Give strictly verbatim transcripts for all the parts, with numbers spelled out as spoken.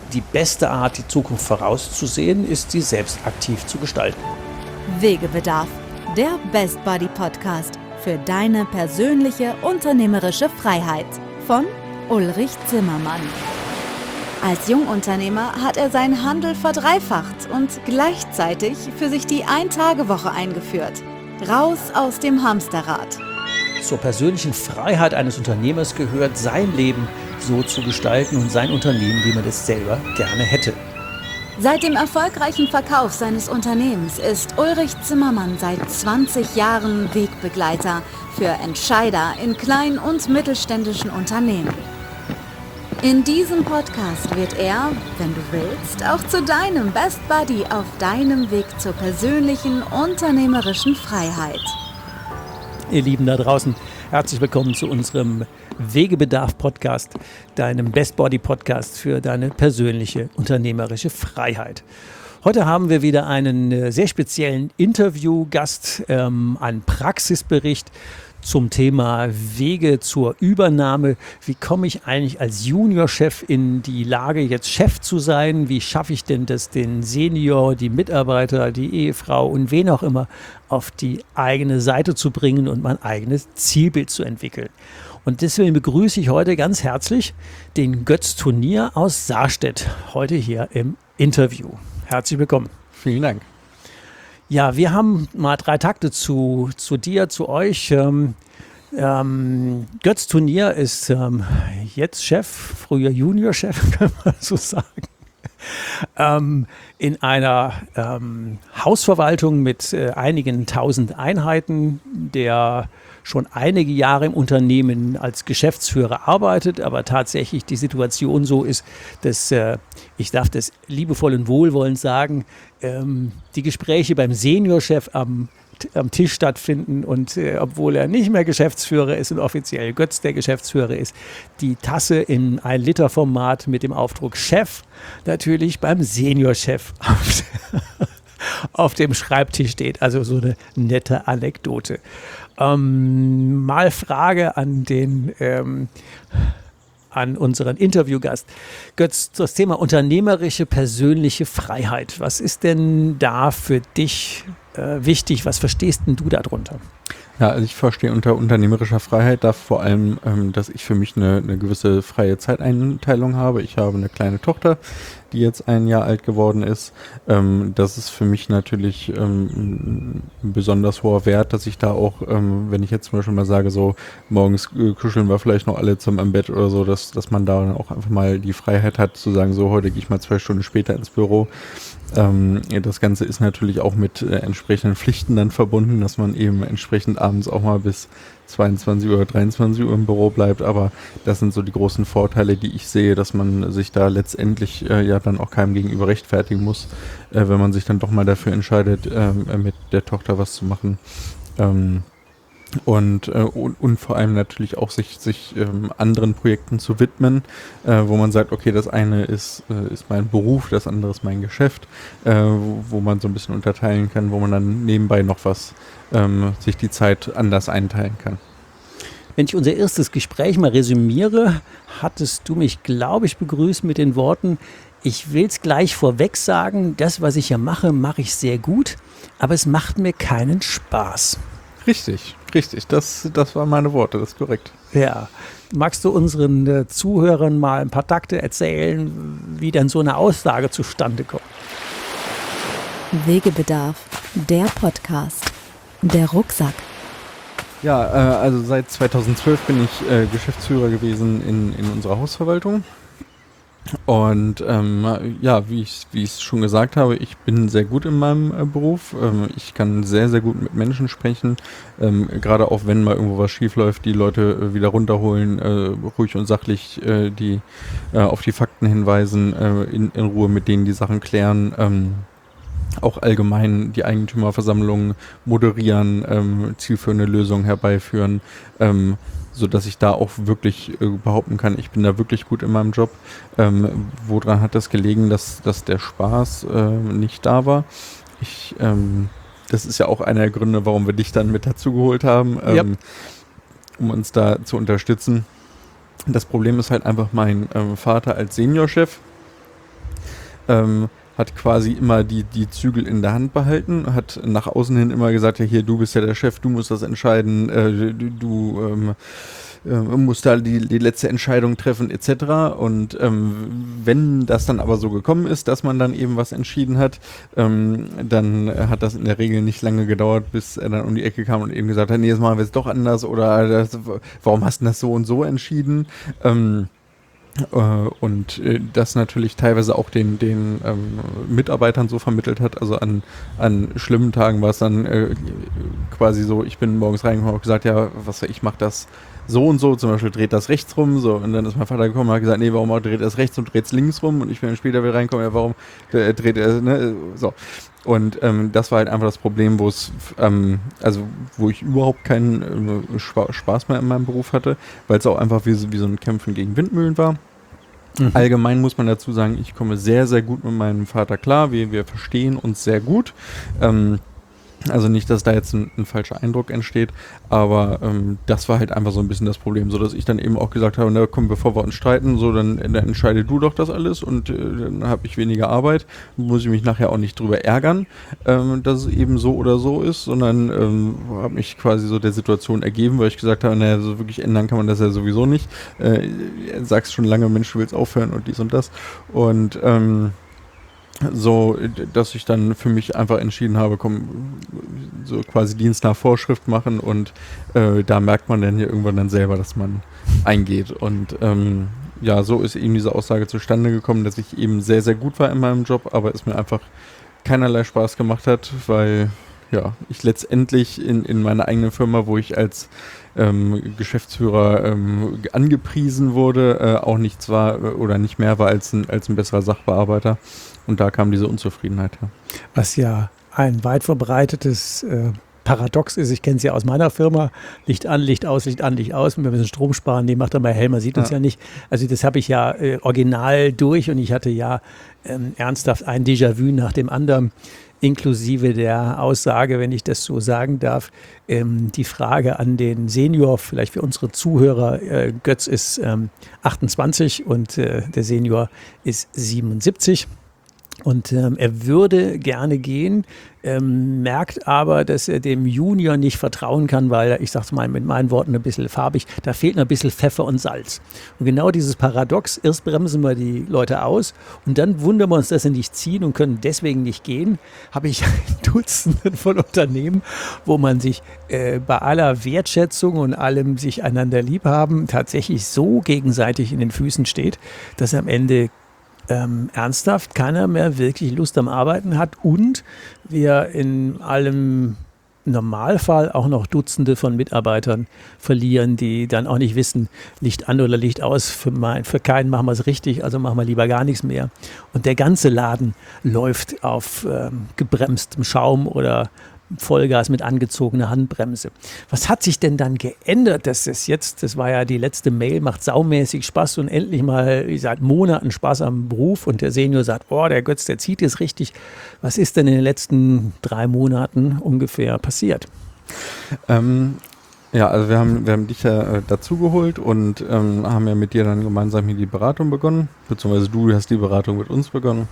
Die beste Art, die Zukunft vorauszusehen, ist, sie selbst aktiv zu gestalten. Wegebedarf, der Best Buddy Podcast für deine persönliche unternehmerische Freiheit von Ulrich Zimmermann. Als Jungunternehmer hat er seinen Handel verdreifacht und gleichzeitig für sich die Ein-Tage-Woche eingeführt. Raus aus dem Hamsterrad. Zur persönlichen Freiheit eines Unternehmers gehört, sein Leben so zu gestalten und sein Unternehmen, wie man es selber gerne hätte. Seit dem erfolgreichen Verkauf seines Unternehmens ist Ulrich Zimmermann seit zwanzig Jahren Wegbegleiter für Entscheider in kleinen und mittelständischen Unternehmen. In diesem Podcast wird er, wenn du willst, auch zu deinem Best Buddy auf deinem Weg zur persönlichen unternehmerischen Freiheit. Ihr Lieben da draußen, herzlich willkommen zu unserem Wegebedarf-Podcast, deinem Best Buddy Podcast für deine persönliche unternehmerische Freiheit. Heute haben wir wieder einen sehr speziellen Interviewgast, ähm, einen Praxisbericht zum Thema Wege zur Übernahme. Wie komme ich eigentlich als Juniorchef in die Lage, jetzt Chef zu sein? Wie schaffe ich denn das, den Senior, die Mitarbeiter, die Ehefrau und wen auch immer auf die eigene Seite zu bringen und mein eigenes Zielbild zu entwickeln? Und deswegen begrüße ich heute ganz herzlich den Götz Turnier aus Sarstedt, heute hier im Interview. Herzlich willkommen. Vielen Dank. Ja, wir haben mal drei Takte zu, zu dir, zu euch. Ähm, ähm, Götz Turnier ist ähm, jetzt Chef, früher Juniorchef, kann man so sagen. Ähm, in einer ähm, Hausverwaltung mit äh, einigen tausend Einheiten, der schon einige Jahre im Unternehmen als Geschäftsführer arbeitet, aber tatsächlich die Situation so ist, dass, äh, ich darf das liebevoll und wohlwollend sagen, ähm, die Gespräche beim Seniorchef am, am Tisch stattfinden und äh, obwohl er nicht mehr Geschäftsführer ist und offiziell Götz der Geschäftsführer ist, die Tasse in ein Liter Format mit dem Aufdruck Chef natürlich beim Seniorchef auf, auf dem Schreibtisch steht. Also so eine nette Anekdote. Ähm, mal Frage an den ähm, an unseren Interviewgast. Götz, das Thema unternehmerische persönliche Freiheit. Was ist denn da für dich äh, wichtig? Was verstehst denn du darunter? Ja, also ich verstehe unter unternehmerischer Freiheit da vor allem, ähm, dass ich für mich eine, eine gewisse freie Zeiteinteilung habe. Ich habe eine kleine Tochter, die jetzt ein Jahr alt geworden ist. Ähm, das ist für mich natürlich ähm, ein besonders hoher Wert, dass ich da auch, ähm, wenn ich jetzt zum Beispiel mal sage, so morgens äh, kuscheln wir vielleicht noch alle zum im Bett oder so, dass, dass man da auch einfach mal die Freiheit hat zu sagen, so heute gehe ich mal zwei Stunden später ins Büro. Ähm, das Ganze ist natürlich auch mit äh, entsprechenden Pflichten dann verbunden, dass man eben entsprechend abends auch mal bis zweiundzwanzig Uhr, dreiundzwanzig Uhr im Büro bleibt, aber das sind so die großen Vorteile, die ich sehe, dass man sich da letztendlich äh, ja dann auch keinem gegenüber rechtfertigen muss, äh, wenn man sich dann doch mal dafür entscheidet, äh, mit der Tochter was zu machen. Ähm, Und, äh, und, und vor allem natürlich auch sich, sich ähm, anderen Projekten zu widmen, äh, wo man sagt, okay, das eine ist, äh, ist mein Beruf, das andere ist mein Geschäft, äh, wo, wo man so ein bisschen unterteilen kann, wo man dann nebenbei noch was ähm, sich die Zeit anders einteilen kann. Wenn ich unser erstes Gespräch mal resümiere, hattest du mich, glaube ich, begrüßt mit den Worten, ich will es gleich vorweg sagen, das, was ich hier mache, mache ich sehr gut, aber es macht mir keinen Spaß. Richtig, richtig. Das, das waren meine Worte, das ist korrekt. Ja. Magst du unseren äh, Zuhörern mal ein paar Takte erzählen, wie denn so eine Aussage zustande kommt? Wegebedarf, der Podcast, der Rucksack. Ja, äh, also seit zweitausendzwölf bin ich äh, Geschäftsführer gewesen in, in unserer Hausverwaltung. Und ähm, ja, wie ich wie ich es schon gesagt habe, ich bin sehr gut in meinem äh, Beruf. Ähm, ich kann sehr, sehr gut mit Menschen sprechen. Ähm, gerade auch wenn mal irgendwo was schief läuft, die Leute äh, wieder runterholen, äh, ruhig und sachlich äh, die äh, auf die Fakten hinweisen, äh, in, in Ruhe mit denen die Sachen klären. Ähm, auch allgemein die Eigentümerversammlungen moderieren, ähm, zielführende Lösungen herbeiführen. Ähm, so dass ich da auch wirklich äh, behaupten kann, ich bin da wirklich gut in meinem Job. Ähm, woran hat das gelegen, dass, dass der Spaß äh, nicht da war? Ich, ähm, das ist ja auch einer der Gründe, warum wir dich dann mit dazu geholt haben, ähm, yep. um uns da zu unterstützen. Das Problem ist halt einfach mein ähm, Vater als Seniorchef. ähm, hat quasi immer die, die Zügel in der Hand behalten, hat nach außen hin immer gesagt, ja hier, du bist ja der Chef, du musst das entscheiden, äh, du, du ähm, äh, musst da die, die letzte Entscheidung treffen et cetera. Und ähm, wenn das dann aber so gekommen ist, dass man dann eben was entschieden hat, ähm, dann hat das in der Regel nicht lange gedauert, bis er dann um die Ecke kam und eben gesagt hat, nee, jetzt machen wir es doch anders oder das, warum hast du das so und so entschieden? Ähm, Und äh, das natürlich teilweise auch den, den ähm, Mitarbeitern so vermittelt hat. Also an, an schlimmen Tagen war es dann äh, quasi so, ich bin morgens reingekommen und habe gesagt, ja, was ich mache das so und so, zum Beispiel dreht das rechts rum, so, und dann ist mein Vater gekommen und hat gesagt, nee, warum dreht er es rechts und dreht es links rum? Und ich bin dann später wieder reingekommen, ja, warum äh, dreht er, ne, so. Und ähm, das war halt einfach das Problem, wo es, ähm, also wo ich überhaupt keinen äh, Spaß mehr in meinem Beruf hatte, weil es auch einfach wie, wie so ein Kämpfen gegen Windmühlen war. Mhm. Allgemein muss man dazu sagen, ich komme sehr, sehr gut mit meinem Vater klar. Wir, wir verstehen uns sehr gut. Ähm, also nicht, dass da jetzt ein, ein falscher Eindruck entsteht, aber ähm, das war halt einfach so ein bisschen das Problem, so dass ich dann eben auch gesagt habe, na komm, bevor wir uns streiten, so dann, dann entscheide du doch das alles und äh, dann habe ich weniger Arbeit, muss ich mich nachher auch nicht drüber ärgern, ähm, dass es eben so oder so ist, sondern ähm, habe mich quasi so der Situation ergeben, weil ich gesagt habe, naja, so wirklich ändern kann man das ja sowieso nicht. Äh, sagst schon lange, Mensch, du willst aufhören und dies und das und ähm, so, dass ich dann für mich einfach entschieden habe, komm, so quasi Dienst nach Vorschrift machen und äh, da merkt man dann ja irgendwann dann selber, dass man eingeht und ähm, ja, so ist eben diese Aussage zustande gekommen, dass ich eben sehr, sehr gut war in meinem Job, aber es mir einfach keinerlei Spaß gemacht hat, weil ja, ich letztendlich in, in meiner eigenen Firma, wo ich als ähm, Geschäftsführer ähm, angepriesen wurde, äh, auch nichts war äh, oder nicht mehr war als ein, als ein besserer Sachbearbeiter. Und da kam diese Unzufriedenheit her. Was ja ein weit verbreitetes äh, Paradox ist, ich kenne es ja aus meiner Firma, Licht an, Licht aus, Licht an, Licht aus, wir müssen Strom sparen, die macht dann mal hell, man sieht uns ja, ja nicht. Also das habe ich ja äh, original durch und ich hatte ja ähm, ernsthaft ein Déjà-vu nach dem anderen, inklusive der Aussage, wenn ich das so sagen darf, ähm, die Frage an den Senior, vielleicht für unsere Zuhörer, äh, Götz ist ähm, achtundzwanzig und äh, der Senior ist siebenundsiebzig. Und ähm, er würde gerne gehen, ähm, merkt aber, dass er dem Junior nicht vertrauen kann, weil er, ich sage es mal mit meinen Worten ein bisschen farbig, da fehlt noch ein bisschen Pfeffer und Salz. Und genau dieses Paradox, erst bremsen wir die Leute aus und dann wundern wir uns, dass sie nicht ziehen und können deswegen nicht gehen, habe ich Dutzenden von Unternehmen, wo man sich äh, bei aller Wertschätzung und allem sich einander lieb haben, tatsächlich so gegenseitig in den Füßen steht, dass am Ende Ähm, ernsthaft keiner mehr wirklich Lust am Arbeiten hat und wir in allem Normalfall auch noch Dutzende von Mitarbeitern verlieren, die dann auch nicht wissen, Licht an oder Licht aus, für, mein, für keinen machen wir es richtig, also machen wir lieber gar nichts mehr. Und der ganze Laden läuft auf ähm, gebremstem Schaum oder Vollgas mit angezogener Handbremse. Was hat sich denn dann geändert, dass es jetzt, das war ja die letzte Mail, macht saumäßig Spaß und endlich mal seit Monaten Spaß am Beruf und der Senior sagt, oh, der Götz, der zieht es richtig. Was ist denn in den letzten drei Monaten ungefähr passiert? Ähm, ja, also wir haben, wir haben dich ja äh, dazugeholt und ähm, haben ja mit dir dann gemeinsam hier die Beratung begonnen, beziehungsweise du hast die Beratung mit uns begonnen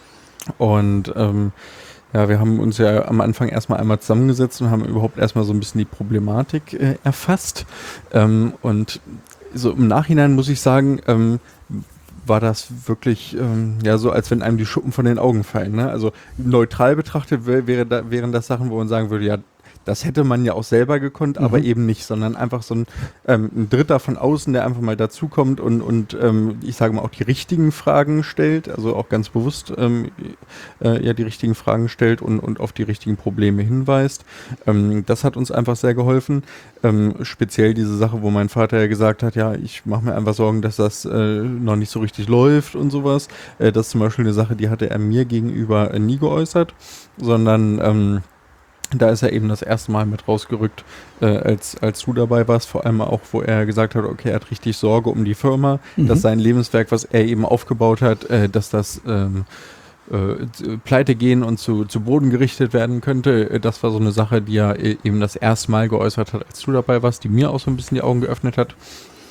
und ähm, ja, wir haben uns ja am Anfang erstmal einmal zusammengesetzt und haben überhaupt erstmal so ein bisschen die Problematik äh, erfasst. Ähm, und so im Nachhinein muss ich sagen, ähm, war das wirklich ähm, ja so, als wenn einem die Schuppen von den Augen fallen. Ne? Also neutral betrachtet wär, wäre da, wären das Sachen, wo man sagen würde, ja, das hätte man ja auch selber gekonnt, mhm. aber eben nicht, sondern einfach so ein, ähm, ein Dritter von außen, der einfach mal dazukommt und, und ähm, ich sage mal auch die richtigen Fragen stellt, also auch ganz bewusst ähm, äh, ja die richtigen Fragen stellt und, und auf die richtigen Probleme hinweist. Ähm, das hat uns einfach sehr geholfen. Ähm, speziell diese Sache, wo mein Vater ja gesagt hat, ja, ich mache mir einfach Sorgen, dass das äh, noch nicht so richtig läuft und sowas. Äh, das ist zum Beispiel eine Sache, die hatte er mir gegenüber äh, nie geäußert, sondern ähm, da ist er eben das erste Mal mit rausgerückt, äh, als, als du dabei warst, vor allem auch, wo er gesagt hat, okay, er hat richtig Sorge um die Firma, mhm. dass sein Lebenswerk, was er eben aufgebaut hat, äh, dass das ähm, äh, pleite gehen und zu, zu Boden gerichtet werden könnte. Das war so eine Sache, die er eben das erste Mal geäußert hat, als du dabei warst, die mir auch so ein bisschen die Augen geöffnet hat.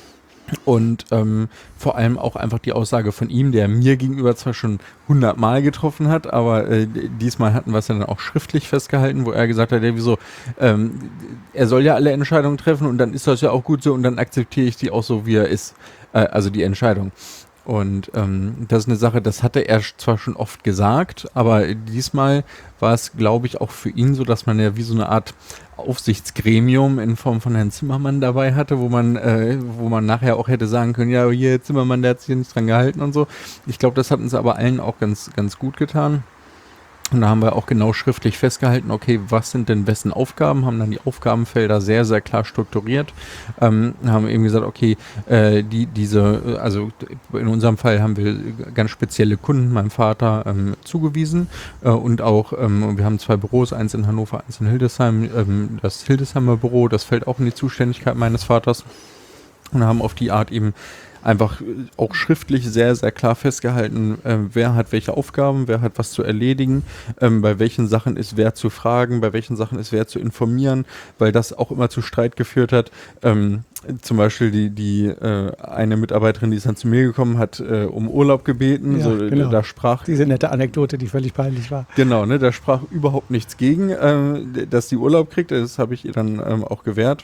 Und ähm, vor allem auch einfach die Aussage von ihm, der mir gegenüber zwar schon hundertmal getroffen hat, aber äh, diesmal hatten wir es ja dann auch schriftlich festgehalten, wo er gesagt hat, ja wieso, ähm, er soll ja alle Entscheidungen treffen und dann ist das ja auch gut so und dann akzeptiere ich die auch so, wie er ist, äh, also die Entscheidung. Und ähm, das ist eine Sache, das hatte er zwar schon oft gesagt, aber diesmal war es, glaube ich, auch für ihn so, dass man ja wie so eine Art Aufsichtsgremium in Form von Herrn Zimmermann dabei hatte, wo man, äh, wo man nachher auch hätte sagen können, ja, hier Zimmermann, der hat sich hier nicht dran gehalten und so. Ich glaube, das hat uns aber allen auch ganz, ganz gut getan. Und da haben wir auch genau schriftlich festgehalten, okay, was sind denn wessen Aufgaben, haben dann die Aufgabenfelder sehr, sehr klar strukturiert, ähm, haben eben gesagt, okay, äh, die, diese, also in unserem Fall haben wir ganz spezielle Kunden meinem Vater ähm, zugewiesen äh, und auch, ähm, wir haben zwei Büros, eins in Hannover, eins in Hildesheim, ähm, das Hildesheimer Büro, das fällt auch in die Zuständigkeit meines Vaters und haben auf die Art eben einfach auch schriftlich sehr, sehr klar festgehalten, äh, wer hat welche Aufgaben, wer hat was zu erledigen, ähm, bei welchen Sachen ist wer zu fragen, bei welchen Sachen ist wer zu informieren, weil das auch immer zu Streit geführt hat. Ähm, zum Beispiel die, die äh, eine Mitarbeiterin, die ist dann zu mir gekommen, hat äh, um Urlaub gebeten, Ja, so, genau. da sprach... Diese nette Anekdote, die völlig peinlich war. Genau, ne, da sprach überhaupt nichts gegen, äh, dass die Urlaub kriegt, das habe ich ihr dann ähm, auch gewährt.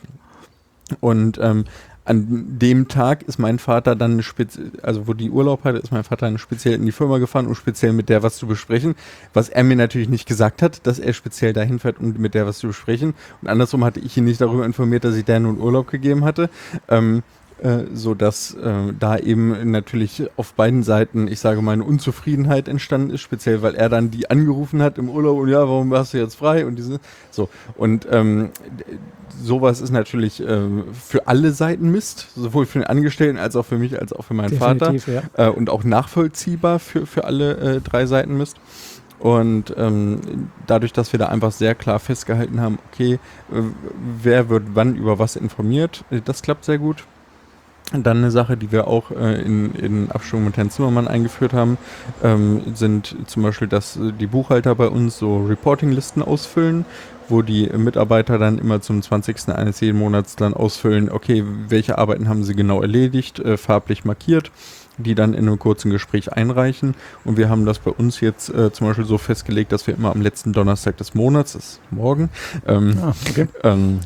Und ähm, an dem Tag ist mein Vater dann, spezi- also wo die Urlaub hatte, ist mein Vater dann speziell in die Firma gefahren, um speziell mit der was zu besprechen, was er mir natürlich nicht gesagt hat, dass er speziell dahin fährt, um mit der was zu besprechen. Und andersrum hatte ich ihn nicht darüber informiert, dass ich der nun Urlaub gegeben hatte. Ähm, äh, so dass äh, da eben natürlich auf beiden Seiten, ich sage mal, eine Unzufriedenheit entstanden ist, speziell weil er dann die angerufen hat im Urlaub und ja, warum hast du jetzt frei und diese, so. Und ähm, sowas ist natürlich äh, für alle Seiten Mist, sowohl für den Angestellten als auch für mich, als auch für meinen Definitiv, Vater. ja. Äh, und auch nachvollziehbar für, für alle äh, drei Seiten Mist. Und ähm, dadurch, dass wir da einfach sehr klar festgehalten haben, okay, äh, wer wird wann über was informiert, äh, das klappt sehr gut. Und dann eine Sache, die wir auch äh, in, in Abstimmung mit Herrn Zimmermann eingeführt haben, ähm, sind zum Beispiel, dass äh, die Buchhalter bei uns so Reporting-Listen ausfüllen, wo die Mitarbeiter dann immer zum zwanzigsten eines jeden Monats dann ausfüllen, okay, welche Arbeiten haben sie genau erledigt, äh, farblich markiert, die dann in einem kurzen Gespräch einreichen. Und wir haben das bei uns jetzt äh, zum Beispiel so festgelegt, dass wir immer am letzten Donnerstag des Monats, das ist morgen, ähm, Ah, okay. ähm,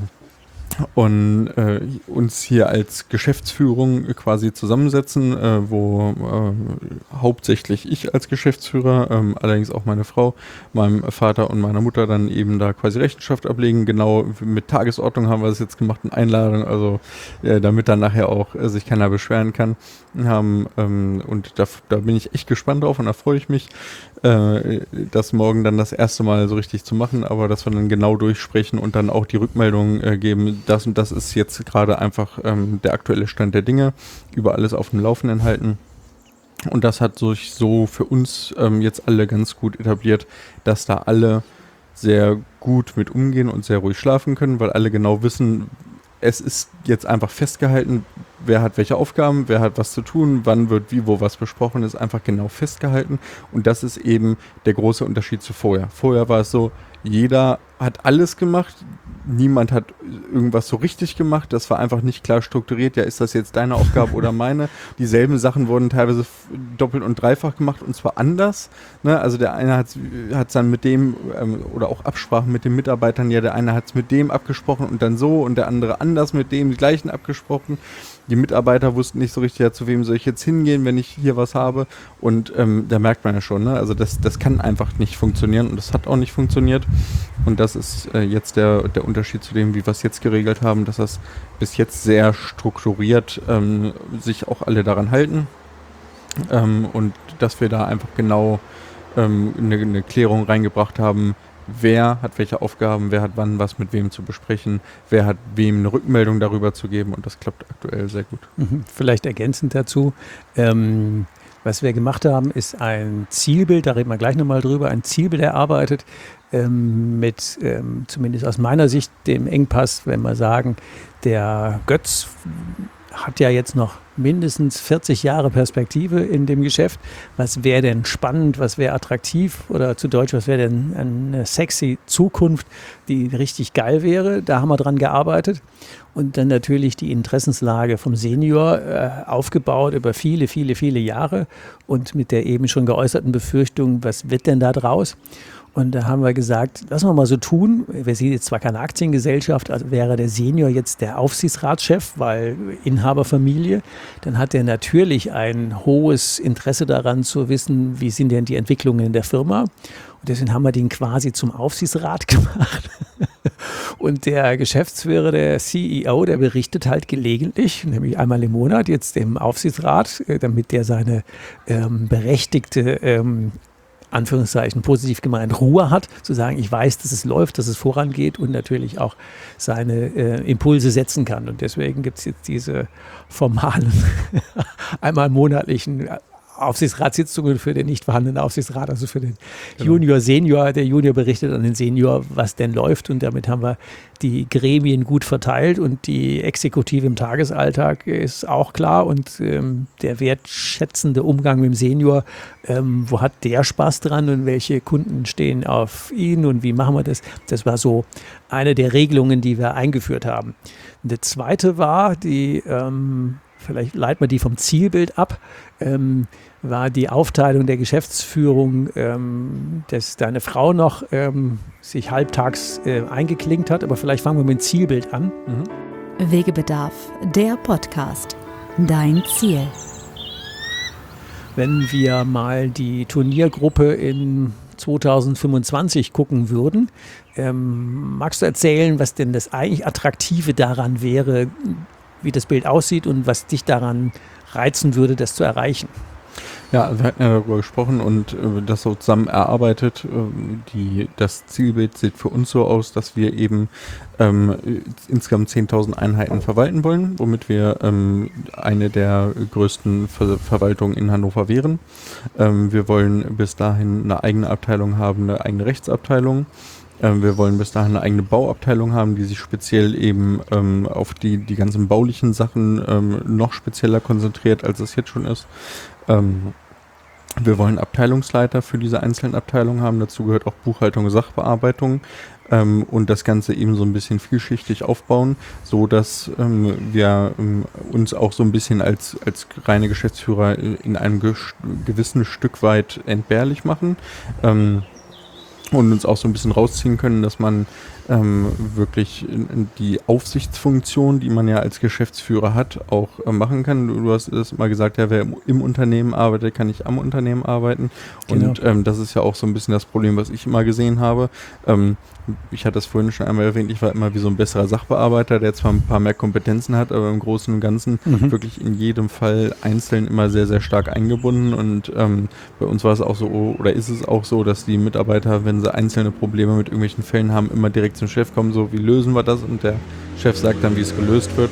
und äh, uns hier als Geschäftsführung quasi zusammensetzen, äh, wo äh, hauptsächlich ich als Geschäftsführer, ähm, allerdings auch meine Frau, meinem Vater und meiner Mutter dann eben da quasi Rechenschaft ablegen. Genau mit Tagesordnung haben wir das jetzt gemacht, eine Einladung, also äh, damit dann nachher auch äh, sich keiner beschweren kann. Haben, ähm, und da, da bin ich echt gespannt drauf und da freue ich mich, äh, das morgen dann das erste Mal so richtig zu machen, aber dass wir dann genau durchsprechen und dann auch die Rückmeldung äh, geben, das und das ist jetzt gerade einfach ähm, der aktuelle Stand der Dinge, über alles auf dem Laufenden halten. Und das hat sich so für uns ähm, jetzt alle ganz gut etabliert, dass da alle sehr gut mit umgehen und sehr ruhig schlafen können, weil alle genau wissen, es ist jetzt einfach festgehalten, wer hat welche Aufgaben, wer hat was zu tun, wann wird wie, wo was besprochen, ist einfach genau festgehalten. Und das ist eben der große Unterschied zu vorher. Vorher war es so, jeder hat alles gemacht, niemand hat irgendwas so richtig gemacht, das war einfach nicht klar strukturiert, ja, ist das jetzt deine Aufgabe oder meine? Dieselben Sachen wurden teilweise doppelt und dreifach gemacht und zwar anders, ne? Also der eine hat es dann mit dem, ähm, oder auch Absprachen mit den Mitarbeitern, ja, der eine hat es mit dem abgesprochen und dann so und der andere anders mit dem, die gleichen abgesprochen. Die Mitarbeiter wussten nicht so richtig, ja, zu wem soll ich jetzt hingehen, wenn ich hier was habe. Und ähm, da merkt man ja schon, ne? Also das, das kann einfach nicht funktionieren und das hat auch nicht funktioniert. Und das ist äh, jetzt der, der Unterschied zu dem, wie wir es jetzt geregelt haben, dass das bis jetzt sehr strukturiert ähm, sich auch alle daran halten. Ähm, und dass wir da einfach genau ähm, eine, eine Klärung reingebracht haben, wer hat welche Aufgaben, wer hat wann was mit wem zu besprechen, wer hat wem eine Rückmeldung darüber zu geben und das klappt aktuell sehr gut. Mhm. Vielleicht ergänzend dazu, ähm, was wir gemacht haben, ist ein Zielbild, da reden wir gleich nochmal drüber, ein Zielbild erarbeitet ähm, mit, ähm, zumindest aus meiner Sicht, dem Engpass, wenn wir sagen, der Götz hat ja jetzt noch mindestens vierzig Jahre Perspektive in dem Geschäft. Was wäre denn spannend, was wäre attraktiv oder zu Deutsch, was wäre denn eine sexy Zukunft, die richtig geil wäre? Da haben wir dran gearbeitet. Und dann natürlich die Interessenslage vom Senior äh, aufgebaut über viele, viele, viele Jahre und mit der eben schon geäußerten Befürchtung, was wird denn da draus? Und da haben wir gesagt, lassen wir mal so tun. Wir sind jetzt zwar keine Aktiengesellschaft, also wäre der Senior jetzt der Aufsichtsratschef, weil Inhaberfamilie, dann hat er natürlich ein hohes Interesse daran zu wissen, wie sind denn die Entwicklungen in der Firma. Und deswegen haben wir den quasi zum Aufsichtsrat gemacht. Und der Geschäftsführer, der C E O, der berichtet halt gelegentlich, nämlich einmal im Monat jetzt dem Aufsichtsrat, damit der seine ähm, berechtigte ähm, Anführungszeichen positiv gemeint, Ruhe hat, zu sagen, ich weiß, dass es läuft, dass es vorangeht und natürlich auch seine äh, Impulse setzen kann. Und deswegen gibt es jetzt diese formalen, einmal monatlichen Aufsichtsratssitzungen für den nicht vorhandenen Aufsichtsrat, also für den genau. Junior, Senior. Der Junior berichtet an den Senior, was denn läuft und damit haben wir die Gremien gut verteilt und die Exekutive im Tagesalltag ist auch klar und ähm, der wertschätzende Umgang mit dem Senior, ähm, wo hat der Spaß dran und welche Kunden stehen auf ihn und wie machen wir das? Das war so eine der Regelungen, die wir eingeführt haben. Und der zweite war, die, ähm, vielleicht leiten wir die vom Zielbild ab, ähm, war die Aufteilung der Geschäftsführung, ähm, dass deine Frau noch ähm, sich halbtags äh, eingeklinkt hat. Aber vielleicht fangen wir mit dem Zielbild an. Mhm. Wegebedarf, der Podcast. Dein Ziel. Wenn wir mal die Turniergruppe in zweitausendfünfundzwanzig gucken würden, ähm, magst du erzählen, was denn das eigentlich Attraktive daran wäre, wie das Bild aussieht und was dich daran reizen würde, das zu erreichen? Ja, wir hatten ja darüber gesprochen und äh, das so zusammen erarbeitet. Äh, die, das Zielbild sieht für uns so aus, dass wir eben ähm, insgesamt zehntausend Einheiten verwalten wollen, womit wir ähm, eine der größten Ver- Verwaltungen in Hannover wären. Ähm, wir wollen bis dahin eine eigene Abteilung haben, eine eigene Rechtsabteilung. Ähm, wir wollen bis dahin eine eigene Bauabteilung haben, die sich speziell eben ähm, auf die, die ganzen baulichen Sachen ähm, noch spezieller konzentriert, als es jetzt schon ist. Ähm, wir wollen Abteilungsleiter für diese einzelnen Abteilungen haben. Dazu gehört auch Buchhaltung, Sachbearbeitung ähm, und das Ganze eben so ein bisschen vielschichtig aufbauen, so dass ähm, wir ähm, uns auch so ein bisschen als, als reine Geschäftsführer in einem ge- gewissen Stück weit entbehrlich machen. Ähm, und uns auch so ein bisschen rausziehen können, dass man ähm, wirklich in, in die Aufsichtsfunktion, die man ja als Geschäftsführer hat, auch äh, machen kann. Du, du hast es mal gesagt, ja, wer im, im Unternehmen arbeitet, kann nicht am Unternehmen arbeiten. Genau. Und ähm, das ist ja auch so ein bisschen das Problem, was ich immer gesehen habe. Ähm, ich hatte es vorhin schon einmal erwähnt, ich war immer wie so ein besserer Sachbearbeiter, der zwar ein paar mehr Kompetenzen hat, aber im Großen und Ganzen mhm. wirklich in jedem Fall einzeln immer sehr, sehr stark eingebunden. Und ähm, bei uns war es auch so, oder ist es auch so, dass die Mitarbeiter, wenn sie einzelne Probleme mit irgendwelchen Fällen haben, immer direkt zum Chef kommen, so wie lösen wir das? Und der Chef sagt dann, wie es gelöst wird.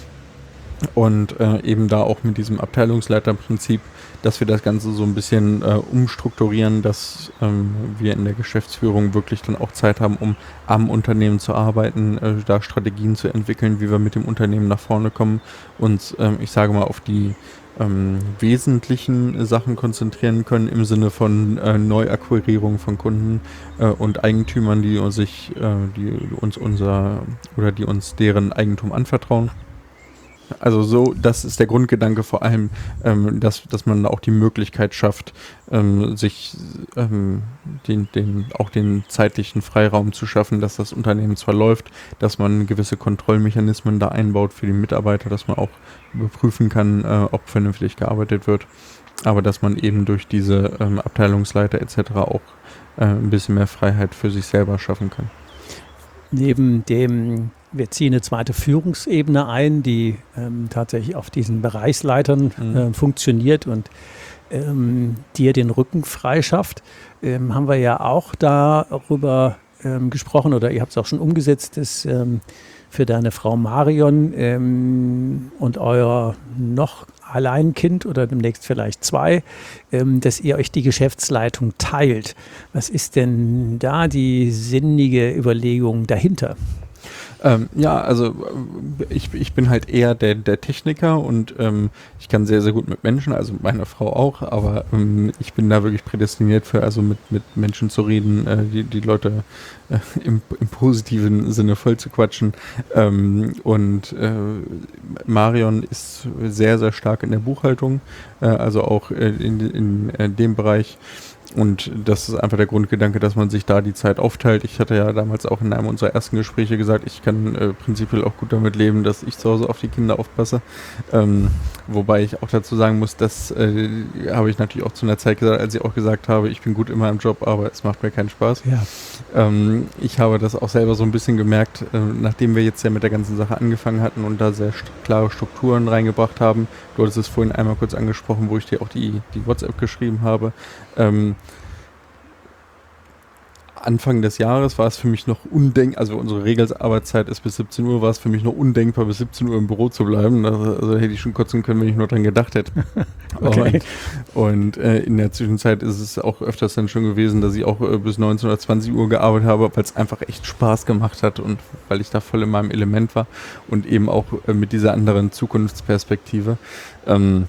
Und äh, eben da auch mit diesem Abteilungsleiterprinzip, dass wir das Ganze so ein bisschen äh, umstrukturieren, dass ähm, wir in der Geschäftsführung wirklich dann auch Zeit haben, um am Unternehmen zu arbeiten, äh, da Strategien zu entwickeln, wie wir mit dem Unternehmen nach vorne kommen und ähm, ich sage mal auf die ähm, wesentlichen Sachen konzentrieren können im Sinne von äh, Neuakquirierung von Kunden äh, und Eigentümern, die uns sich, äh, die uns unser oder die uns deren Eigentum anvertrauen. Also so, das ist der Grundgedanke vor allem, ähm, dass, dass man auch die Möglichkeit schafft, ähm, sich ähm, den, den, auch den zeitlichen Freiraum zu schaffen, dass das Unternehmen zwar läuft, dass man gewisse Kontrollmechanismen da einbaut für die Mitarbeiter, dass man auch überprüfen kann, äh, ob vernünftig gearbeitet wird, aber dass man eben durch diese ähm, Abteilungsleiter et cetera auch äh, ein bisschen mehr Freiheit für sich selber schaffen kann. Neben dem, wir ziehen eine zweite Führungsebene ein, die ähm, tatsächlich auf diesen Bereichsleitern mhm. äh, funktioniert und ähm, dir den Rücken frei schafft, ähm, haben wir ja auch darüber ähm, gesprochen oder ihr habt es auch schon umgesetzt, dass ähm, für deine Frau Marion ähm, und euer noch Alleinkind oder demnächst vielleicht zwei, ähm, dass ihr euch die Geschäftsleitung teilt. Was ist denn da die sinnige Überlegung dahinter? Ähm, ja, also äh, ich, ich bin halt eher der, der Techniker und ähm, ich kann sehr, sehr gut mit Menschen, also meine Frau auch, aber ähm, ich bin da wirklich prädestiniert für, also mit, mit Menschen zu reden, äh, die, die Leute äh, im, im positiven Sinne voll zu quatschen. Ähm, und äh, Marion ist sehr, sehr stark in der Buchhaltung, äh, also auch äh, in, in äh, dem Bereich. Und das ist einfach der Grundgedanke, dass man sich da die Zeit aufteilt. Ich hatte ja damals auch in einem unserer ersten Gespräche gesagt, ich kann äh, prinzipiell auch gut damit leben, dass ich zu Hause auf die Kinder aufpasse. Ähm, wobei ich auch dazu sagen muss, das äh, habe ich natürlich auch zu einer Zeit gesagt, als ich auch gesagt habe, ich bin gut immer im Job, aber es macht mir keinen Spaß. Ja. Ähm, ich habe das auch selber so ein bisschen gemerkt, äh, nachdem wir jetzt ja mit der ganzen Sache angefangen hatten und da sehr st- klare Strukturen reingebracht haben. Du hattest es vorhin einmal kurz angesprochen, wo ich dir auch die, die WhatsApp geschrieben habe. Ähm, Anfang des Jahres war es für mich noch undenkbar, also unsere Regelarbeitszeit ist bis siebzehn Uhr, war es für mich noch undenkbar, bis siebzehn Uhr im Büro zu bleiben. Also, also hätte ich schon kotzen können, wenn ich nur dran gedacht hätte. Okay. Und, und äh, in der Zwischenzeit ist es auch öfters dann schon gewesen, dass ich auch äh, bis neunzehn oder zwanzig Uhr gearbeitet habe, weil es einfach echt Spaß gemacht hat und weil ich da voll in meinem Element war und eben auch äh, mit dieser anderen Zukunftsperspektive. Ähm,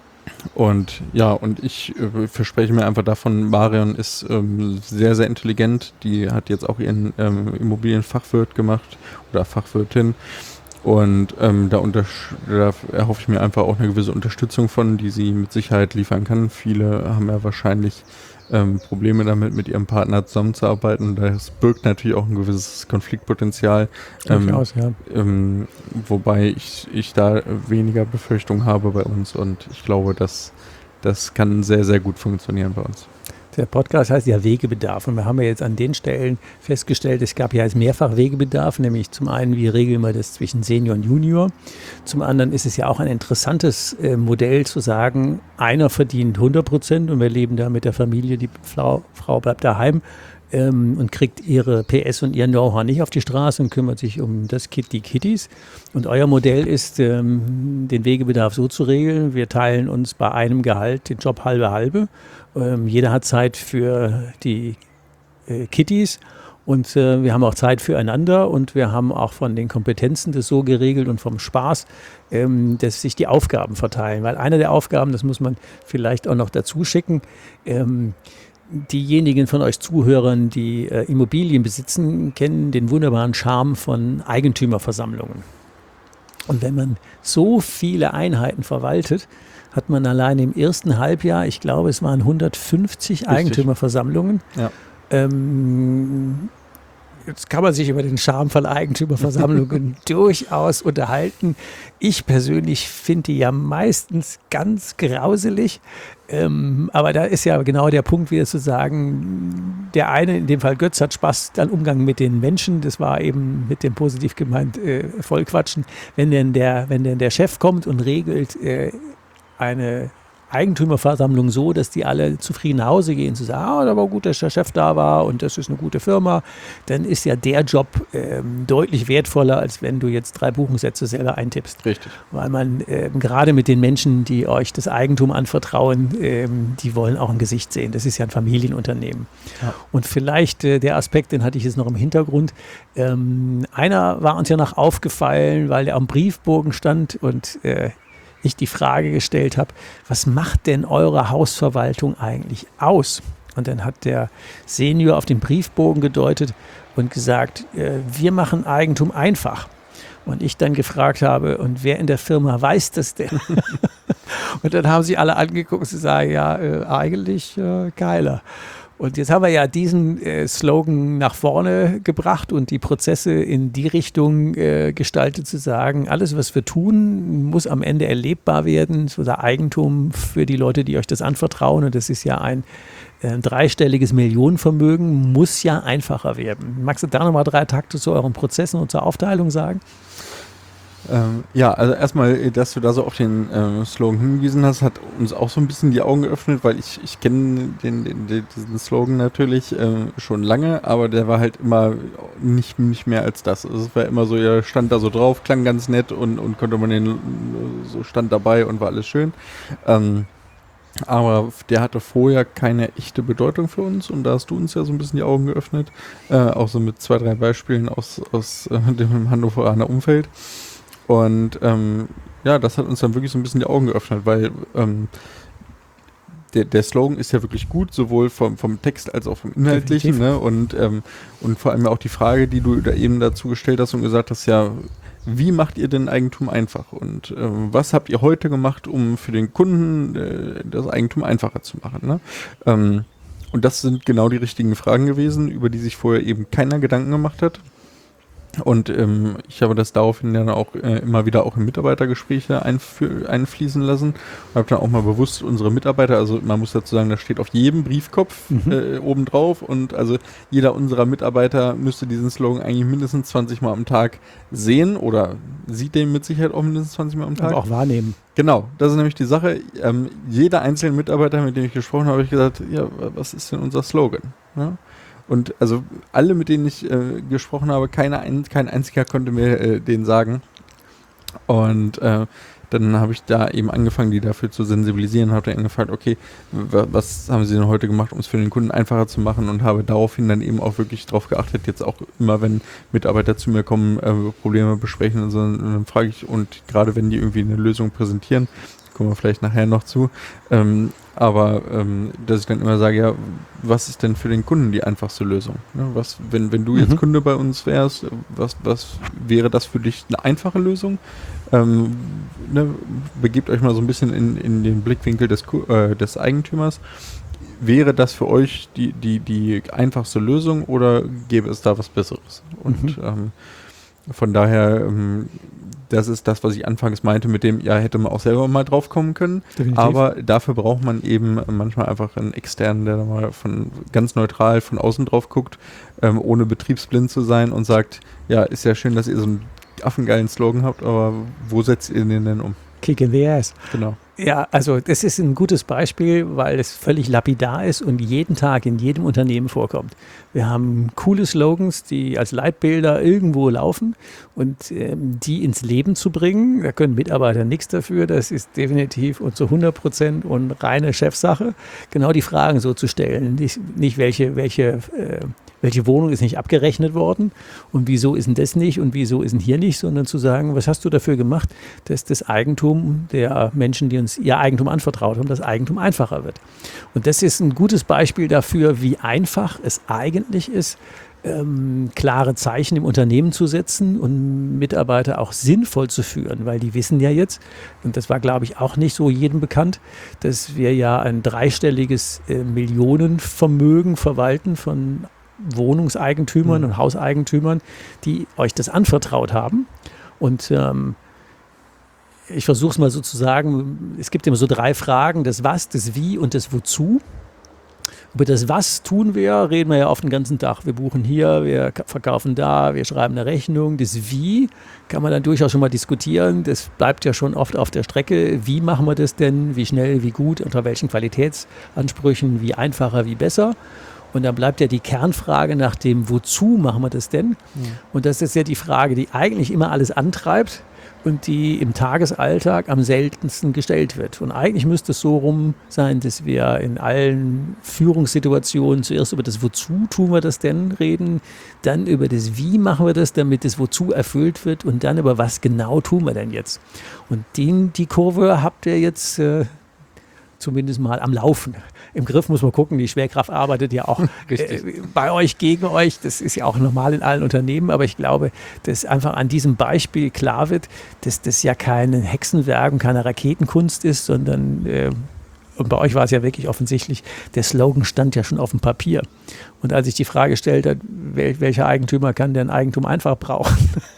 Und ja, und ich äh, verspreche mir einfach davon, Marion ist ähm, sehr, sehr intelligent. Die hat jetzt auch ihren ähm, Immobilienfachwirt gemacht oder Fachwirtin. Und ähm, da, untersch- da erhoffe ich mir einfach auch eine gewisse Unterstützung von, die sie mit Sicherheit liefern kann. Viele haben ja wahrscheinlich ähm, Probleme damit, mit ihrem Partner zusammenzuarbeiten. Das birgt natürlich auch ein gewisses Konfliktpotenzial. Ähm, Durchaus, ja. ähm, wobei ich, ich da weniger Befürchtung habe bei uns und ich glaube, dass das kann sehr, sehr gut funktionieren bei uns. Der Podcast heißt ja Wegebedarf und wir haben ja jetzt an den Stellen festgestellt, es gab ja jetzt mehrfach Wegebedarf, nämlich zum einen, wie regeln wir das zwischen Senior und Junior, zum anderen ist es ja auch ein interessantes äh, Modell zu sagen, einer verdient hundert Prozent und wir leben da mit der Familie, die Frau, Frau bleibt daheim ähm, und kriegt ihre P S und ihr Know-how nicht auf die Straße und kümmert sich um das Kid, die Kiddies. Und euer Modell ist, ähm, den Wegebedarf so zu regeln, wir teilen uns bei einem Gehalt den Job halbe halbe. Ähm, jeder hat Zeit für die äh, Kitties und äh, wir haben auch Zeit füreinander und wir haben auch von den Kompetenzen das so geregelt und vom Spaß, ähm, dass sich die Aufgaben verteilen. Weil eine der Aufgaben, das muss man vielleicht auch noch dazu schicken, ähm, diejenigen von euch Zuhörern, die äh, Immobilien besitzen, kennen den wunderbaren Charme von Eigentümerversammlungen. Und wenn man so viele Einheiten verwaltet, hat man allein im ersten Halbjahr, ich glaube, es waren hundertfünfzig Richtig. Eigentümerversammlungen. Ja. Ähm, jetzt kann man sich über den Charme von Eigentümerversammlungen durchaus unterhalten. Ich persönlich finde die ja meistens ganz grauselig. Ähm, aber da ist ja genau der Punkt, wieder zu sagen, der eine, in dem Fall Götz, hat Spaß am Umgang mit den Menschen. Das war eben mit dem positiv gemeint äh, Vollquatschen. Wenn denn der, wenn denn der Chef kommt und regelt äh, eine Eigentümerversammlung so, dass die alle zufrieden nach Hause gehen, zu sagen, ah, da war gut, dass der Chef da war und das ist eine gute Firma, dann ist ja der Job ähm, deutlich wertvoller, als wenn du jetzt drei Buchungssätze selber eintippst. Richtig. Weil man ähm, gerade mit den Menschen, die euch das Eigentum anvertrauen, ähm, die wollen auch ein Gesicht sehen. Das ist ja ein Familienunternehmen. Ja. Und vielleicht äh, der Aspekt, den hatte ich jetzt noch im Hintergrund, ähm, einer war uns ja noch aufgefallen, weil der am Briefbogen stand und äh, ich die Frage gestellt habe, was macht denn eure Hausverwaltung eigentlich aus? Und dann hat der Senior auf den Briefbogen gedeutet und gesagt, äh, wir machen Eigentum einfach. Und ich dann gefragt habe, und wer in der Firma weiß das denn? Und dann haben sie alle angeguckt und sie sagen, ja, äh, eigentlich äh, geiler. Und jetzt haben wir ja diesen äh, Slogan nach vorne gebracht und die Prozesse in die Richtung äh, gestaltet, zu sagen, alles, was wir tun, muss am Ende erlebbar werden, so der Eigentum für die Leute, die euch das anvertrauen. Und das ist ja ein äh, dreistelliges Millionenvermögen, muss ja einfacher werden. Magst du da nochmal drei Takte zu euren Prozessen und zur Aufteilung sagen? Ähm, ja, also erstmal, dass du da so auf den äh, Slogan hingewiesen hast, hat uns auch so ein bisschen die Augen geöffnet, weil ich, ich kenne den, den, den, diesen Slogan natürlich äh, schon lange, aber der war halt immer nicht, nicht mehr als das. Also es war immer so, er stand da so drauf, klang ganz nett und, und konnte man den, so stand dabei und war alles schön. Ähm, Aber der hatte vorher keine echte Bedeutung für uns und da hast du uns ja so ein bisschen die Augen geöffnet, äh, auch so mit zwei, drei Beispielen aus, aus äh, dem Hannoveraner Umfeld. Und ähm, ja, das hat uns dann wirklich so ein bisschen die Augen geöffnet, weil ähm, der, der Slogan ist ja wirklich gut, sowohl vom, vom Text als auch vom Inhaltlichen. Ne? Und, ähm, und vor allem auch die Frage, die du da eben dazu gestellt hast und gesagt hast, ja, wie macht ihr denn Eigentum einfach? Und äh, was habt ihr heute gemacht, um für den Kunden äh, das Eigentum einfacher zu machen? Ne? Ähm, und das sind genau die richtigen Fragen gewesen, über die sich vorher eben keiner Gedanken gemacht hat. Und ähm, ich habe das daraufhin dann auch äh, immer wieder auch in Mitarbeitergespräche einf- einfließen lassen und habe dann auch mal bewusst unsere Mitarbeiter, also man muss dazu sagen, das steht auf jedem Briefkopf mhm. äh, oben drauf und also jeder unserer Mitarbeiter müsste diesen Slogan eigentlich mindestens zwanzig Mal am Tag sehen oder sieht den mit Sicherheit auch mindestens zwanzig Mal am Tag. Aber auch wahrnehmen. Genau, das ist nämlich die Sache. Ähm, jeder einzelne Mitarbeiter, mit dem ich gesprochen habe, habe ich gesagt, ja, was ist denn unser Slogan? Ja? Und also alle, mit denen ich äh, gesprochen habe, keine ein, kein einziger konnte mir äh, den sagen. Und äh, dann habe ich da eben angefangen, die dafür zu sensibilisieren, habe dann gefragt, okay, w- was haben sie denn heute gemacht, um es für den Kunden einfacher zu machen und habe daraufhin dann eben auch wirklich drauf geachtet, jetzt auch immer, wenn Mitarbeiter zu mir kommen, äh, Probleme besprechen und so, und dann frage ich, und gerade wenn die irgendwie eine Lösung präsentieren, kommen wir vielleicht nachher noch zu, ähm, aber ähm, dass ich dann immer sage, ja, was ist denn für den Kunden die einfachste Lösung? Ne? Was, wenn, wenn du jetzt mhm. Kunde bei uns wärst, was, was wäre das für dich eine einfache Lösung? Ähm, ne, begebt euch mal so ein bisschen in, in den Blickwinkel des, äh, des Eigentümers. Wäre das für euch die, die, die einfachste Lösung oder gäbe es da was Besseres? Und mhm. ähm, von daher, ähm, das ist das, was ich anfangs meinte mit dem, ja, hätte man auch selber mal drauf kommen können. Definitiv. Aber dafür braucht man eben manchmal einfach einen externen, der da mal von ganz neutral von außen drauf guckt, ähm, ohne betriebsblind zu sein und sagt, ja, ist ja schön, dass ihr so einen affengeilen Slogan habt, aber wo setzt ihr den denn um? Kick in the ass. Genau. Ja, also das ist ein gutes Beispiel, weil es völlig lapidar ist und jeden Tag in jedem Unternehmen vorkommt. Wir haben coole Slogans, die als Leitbilder irgendwo laufen und ähm, die ins Leben zu bringen, da können Mitarbeiter nichts dafür, das ist definitiv und zu hundert Prozent und reine Chefsache, genau die Fragen so zu stellen, nicht, nicht welche, welche äh, welche Wohnung ist nicht abgerechnet worden und wieso ist denn das nicht und wieso ist denn hier nicht, sondern zu sagen, was hast du dafür gemacht, dass das Eigentum der Menschen, die uns ihr Eigentum anvertraut haben, das Eigentum einfacher wird. Und das ist ein gutes Beispiel dafür, wie einfach es eigentlich ist, ähm, klare Zeichen im Unternehmen zu setzen und Mitarbeiter auch sinnvoll zu führen, weil die wissen ja jetzt, und das war, glaube ich, auch nicht so jedem bekannt, dass wir ja ein dreistelliges äh, Millionenvermögen verwalten von Wohnungseigentümern mhm. und Hauseigentümern, die euch das anvertraut haben. Und ähm, ich versuche es mal so zu sagen, es gibt immer so drei Fragen, das Was, das Wie und das Wozu. Über das Was tun wir, reden wir ja oft den ganzen Tag. Wir buchen hier, wir verkaufen da, wir schreiben eine Rechnung. Das Wie kann man dann durchaus schon mal diskutieren. Das bleibt ja schon oft auf der Strecke. Wie machen wir das denn? Wie schnell, wie gut, unter welchen Qualitätsansprüchen, wie einfacher, wie besser? Und dann bleibt ja die Kernfrage nach dem Wozu machen wir das denn? Ja. Und das ist ja die Frage, die eigentlich immer alles antreibt und die im Tagesalltag am seltensten gestellt wird. Und eigentlich müsste es so rum sein, dass wir in allen Führungssituationen zuerst über das Wozu tun wir das denn reden, dann über das Wie machen wir das, damit das Wozu erfüllt wird und dann über was genau tun wir denn jetzt. Und den, die Kurve habt ihr jetzt äh, zumindest mal am Laufen. Im Griff muss man gucken, die Schwerkraft arbeitet ja auch äh, bei euch, gegen euch. Das ist ja auch normal in allen Unternehmen, aber ich glaube, dass einfach an diesem Beispiel klar wird, dass das ja kein Hexenwerk und keine Raketenkunst ist, sondern äh, und bei euch war es ja wirklich offensichtlich, der Slogan stand ja schon auf dem Papier. Und als ich die Frage stellte, wel, welcher Eigentümer kann denn Eigentum einfach brauchen?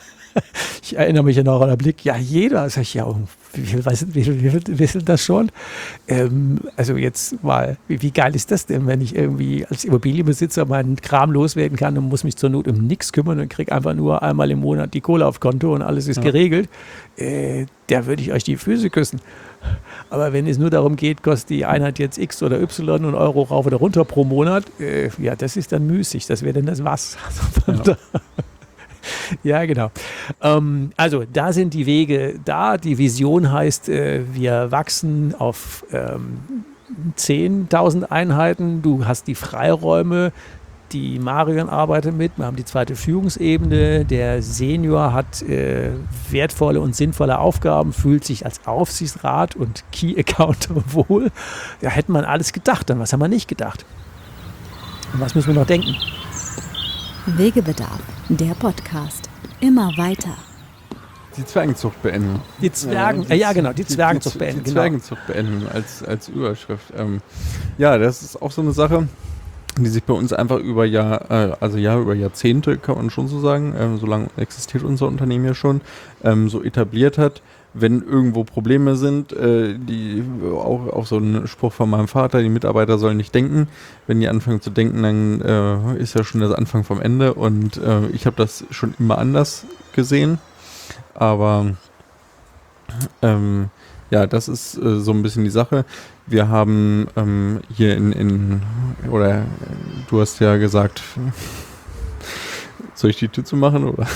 Ich erinnere mich ja noch an den Blick, ja jeder, sag ich, ja, wie viel weiß wie viel, wie viel wissen das schon? Ähm, also jetzt mal, wie, wie geil ist das denn, wenn ich irgendwie als Immobilienbesitzer meinen Kram loswerden kann und muss mich zur Not um nichts kümmern und kriege einfach nur einmal im Monat die Kohle auf Konto und alles ist ja geregelt, äh, da würde ich euch die Füße küssen. Aber wenn es nur darum geht, kostet die Einheit jetzt X oder Y und Euro rauf oder runter pro Monat, äh, ja, das ist dann müßig, das wäre dann das Was. Also ja. Ja, genau. Ähm, also da sind die Wege da. Die Vision heißt, äh, wir wachsen auf ähm, zehntausend Einheiten, du hast die Freiräume, die Marion arbeitet mit, wir haben die zweite Führungsebene, der Senior hat äh, wertvolle und sinnvolle Aufgaben, fühlt sich als Aufsichtsrat und Key Account wohl. Ja, hätte man alles gedacht, dann was haben wir nicht gedacht? Und was müssen wir noch denken? Wegebedarf, der Podcast. Immer weiter. Die Zwergenzucht beenden. Die Zwergen, ja, äh, ja genau, die, die Zwergenzucht die, beenden. Die genau. Zwergenzucht beenden als, als Überschrift. Ähm, ja, das ist auch so eine Sache, die sich bei uns einfach über Jahr, äh, also ja, über Jahrzehnte, kann man schon so sagen, ähm, so lange existiert unser Unternehmen ja schon, ähm, so etabliert hat. Wenn irgendwo Probleme sind, äh, die auch, auch so ein Spruch von meinem Vater, die Mitarbeiter sollen nicht denken. Wenn die anfangen zu denken, dann äh, ist ja schon der Anfang vom Ende. Und äh, ich habe das schon immer anders gesehen. Aber ähm, ja, das ist äh, so ein bisschen die Sache. Wir haben ähm, hier in, in, oder äh, du hast ja gesagt, soll ich die Tür zu machen, oder?